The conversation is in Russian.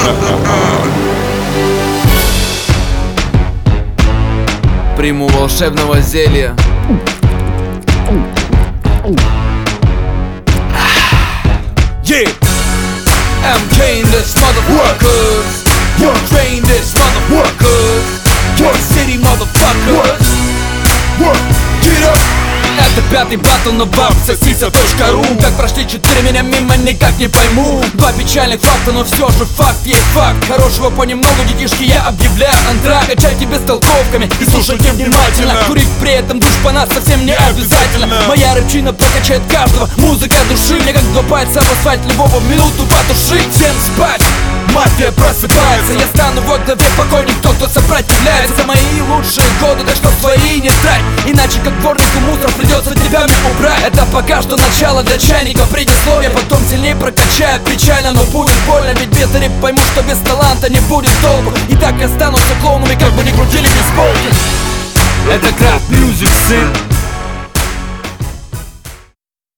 Приму волшебного зелья. Yeah, MK in this motherfuckers. What? Train this motherfuckers. Your city motherfuckers. What? Get up. Это пятый батл на вапсосиса.ру. Как прошли 4 меня мимо, никак не пойму. Два печальных факта, но все же факт есть факт. Хорошего понемногу, детишки, я объявляю антракт. Качайте бестолковками и слушайте внимательно. Курить при этом душ по нас совсем не обязательно. Моя рыбчина прокачает каждого, музыка души. Мне как два пальца в асфальт, любого в минуту потушить. Всем спать, мафия просыпается. Я стану во главе, покойник тот, кто сопротивляется. За мои лучшие годы, так что свои не трать. Иначе как дворнику мусор придется тебя мне убрать. Это пока что начало для чайника, предисловие. Потом сильнее прокачает, печально, но будет больно. Ведь без рэп пойму, что без таланта не будет толку. И так останутся клоунами, как бы ни крутили без полки. Это Craft Music, сын.